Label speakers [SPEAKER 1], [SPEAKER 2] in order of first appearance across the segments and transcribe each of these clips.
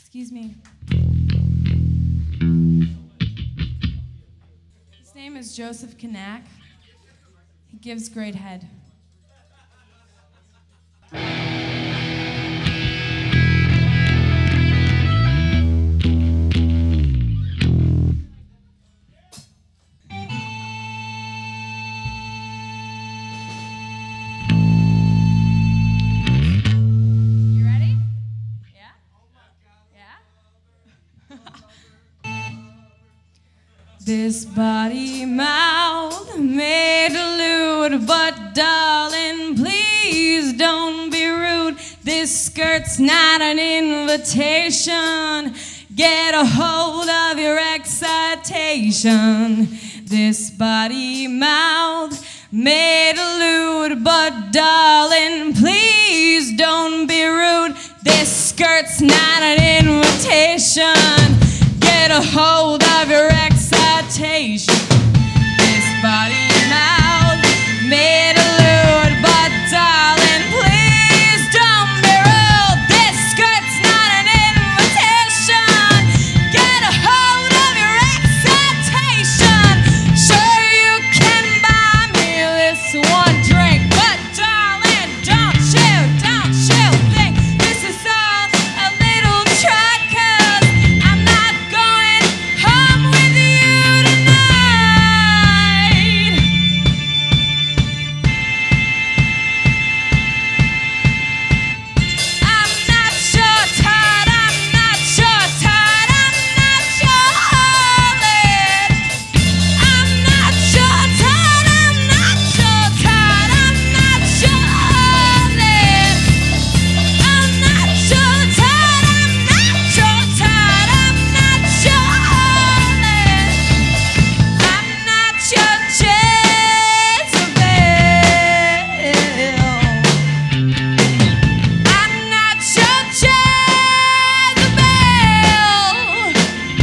[SPEAKER 1] Excuse me. His name is Joseph Kanak. He gives great head. This body mouth made a lewd, but darling, please don't be rude. This skirt's not an invitation. Get a hold of your excitation. This body mouth made a lewd, but darling, please don't be rude. This skirt's not an invitation. Get a hold of your excitation. This body mouth made a lewd, but darling, please don't be rude. This skirt's not an invitation. Get a hold of your excitation. Sure, you can buy me this one drink, but darling, don't you think this is all a little try? 'Cause I'm not going home with you tonight. I'm not sure tired, I'm not sure tired, I'm not sure horrid. I'm not sure tired, I'm not sure tired, I'm not sure horrid. I'm not sure tired, I'm not sure tired, I'm not sure horrid. I'm not your Jezebel. I'm not your Jezebel.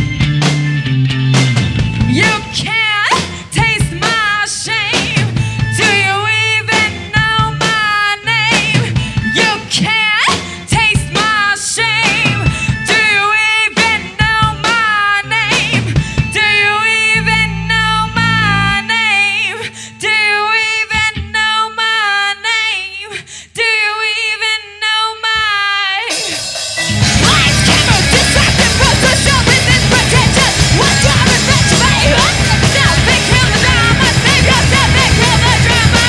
[SPEAKER 1] You can't taste my shame. Do you even know my name? You can't taste my shame. Do you even know my name? Do you even know my name? Do you even know my name? Do you even know my lights, camera, distracted, social business, pretentious. What's wrong with that you made? What's up, they kill the drama. Save yourself, they kill the drama.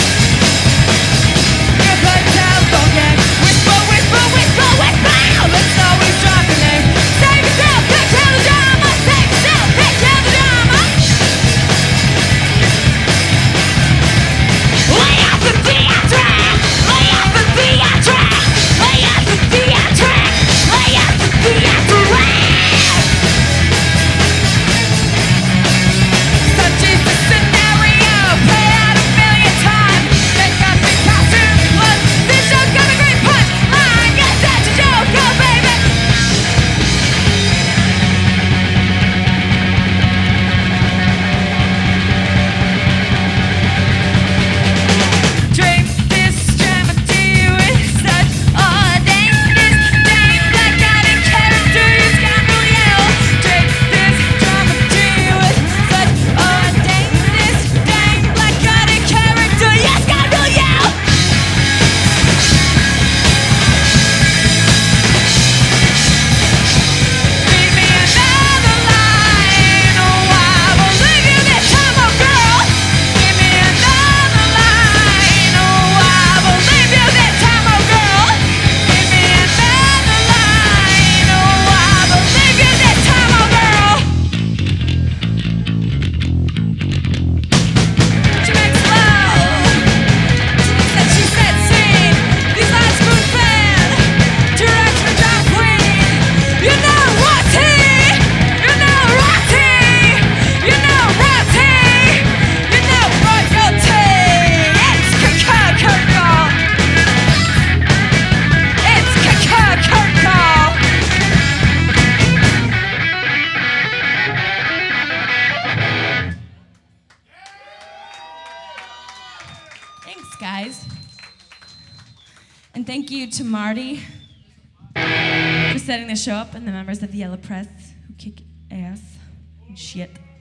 [SPEAKER 1] You play telephone game. Whisper, whisper, whisper, whisper. Let's always drop your name. Save yourself, they kill the drama. Save yourself, they kill the drama. Lay off the theatric. Lay off the theatric. Lay off the theatric. Lay off the theatric. Such is the scenario. Play out a million times. They got big costumes. Look, this show's got a great punch. I guess that's a joke, oh baby. Drink this dramedy with such audacious dame, black-eyed character, you scoundrel yell. Drink this dramedy with such audacious dame, black-eyed character, you scoundrel yell. Read me another line, oh I will leave you this time, oh girl. Give me another line, oh I will leave you this time, oh girl. Give me another line, oh I will leave you this time, oh girl. She makes love, she said sing, these lines spoon fed, direction drop queen. You know Rotti, you know Rotti, you know Rotti, you know royalty. It's Kakakakal. It's Kakakakal. Thanks, guys. And thank you to Marty for setting the show up and the members of the Yellow Press who kick ass and shit.